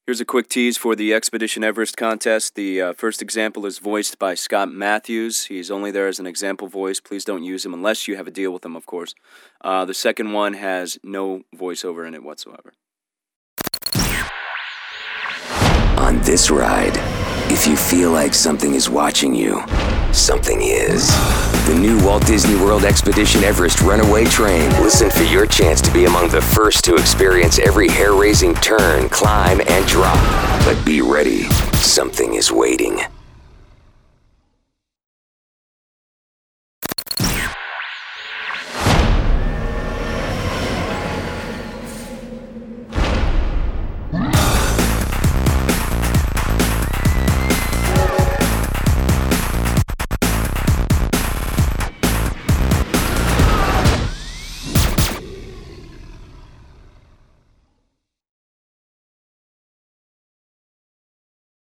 Here's a quick tease for the Expedition Everest contest. The first example is voiced by Scott Matthews. He's only there as an example voice. Please don't use him unless you have a deal with him, of course. The second one has no voiceover in it whatsoever. On this ride, if you feel like something is watching you, something is. The new Walt Disney World Expedition Everest Runaway Train. Listen for your chance to be among the first to experience every hair-raising turn, climb, and drop. But be ready. Something is waiting.